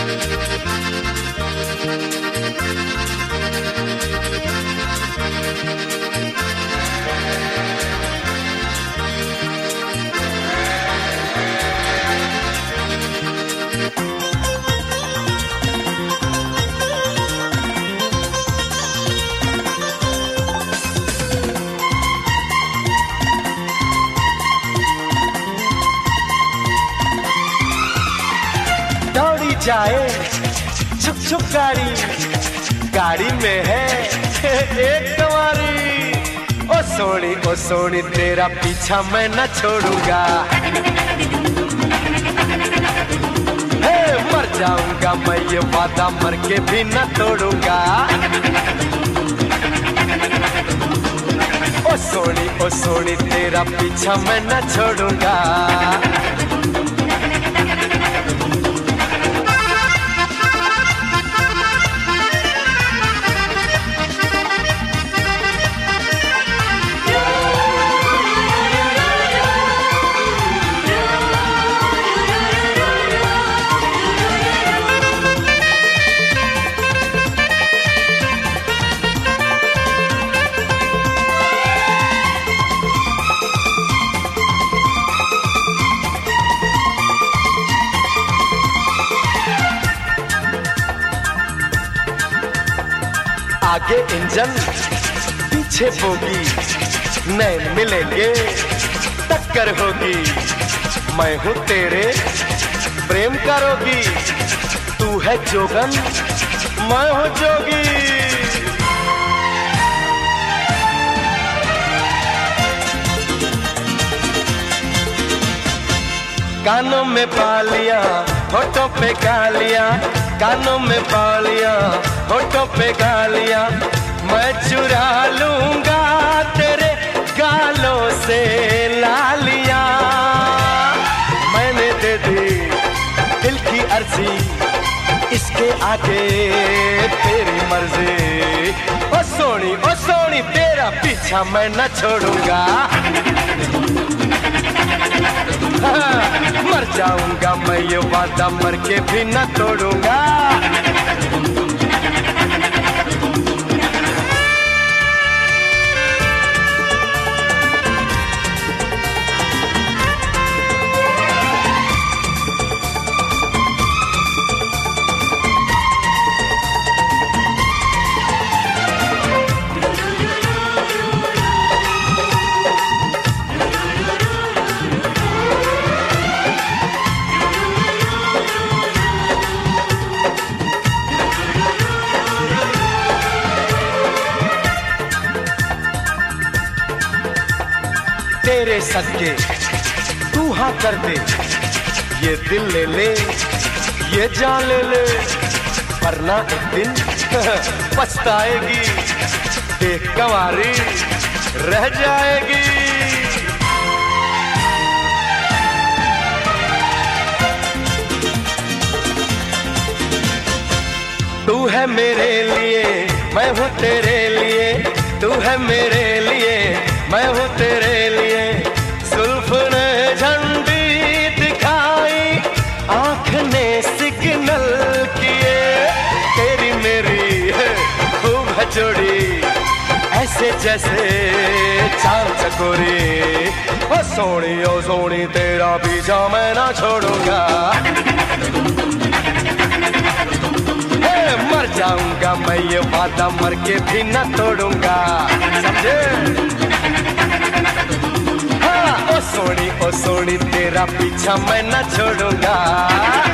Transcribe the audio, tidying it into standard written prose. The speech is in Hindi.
जाए छुप छुप गाड़ी में है एक कवारी। ओ सोनी तेरा पीछा मैं न छोड़ूंगा। हे मर जाऊंगा मैं ये वादा मर के भी न तोड़ूंगा। ओ सोनी तेरा पीछा मैं न छोड़ूंगा। आगे इंजन पीछे बोगी, नए मिलेंगे टक्कर होगी। मैं हूँ तेरे प्रेम का रोगी, तू है जोगन मैं हूँ जोगी। कानों में बालियां होठों पे गालियां, कानों में बालियां होठों पे गालियां, मैं चुरा लूंगा तेरे गालों से लालियां। मैंने दे दी दिल की अर्जी, इसके आगे तेरी मर्जी। ओ सोनी तेरा पीछा मैं न छोड़ूंगा। मर जाऊंगा मैं ये वादा मर के भी न तोड़ूंगा। तेरे सदके तू हाँ कर दे, ये दिल ले ले ये जान ले ले, वरना एक दिन पछताएगी, देख कंवारी रह जाएगी। तू है मेरे लिए मैं हूँ तेरे लिए, तू है मेरे लिए मैं हूँ तेरे लिए। जुल्फ ने झंडी दिखाई, आँख ने सिग्नल किए, तेरी मेरी खूब है जोड़ी, ऐसे जैसे चांद चकोरी। ओ सोनी तेरा पीछा मैं ना छोड़ूंगा। मर जाऊंगा मैं ये वादा मर के भी न तोड़ूंगा, समझे? हाँ ओ सोनी तेरा पीछा मैं न छोड़ूंगा।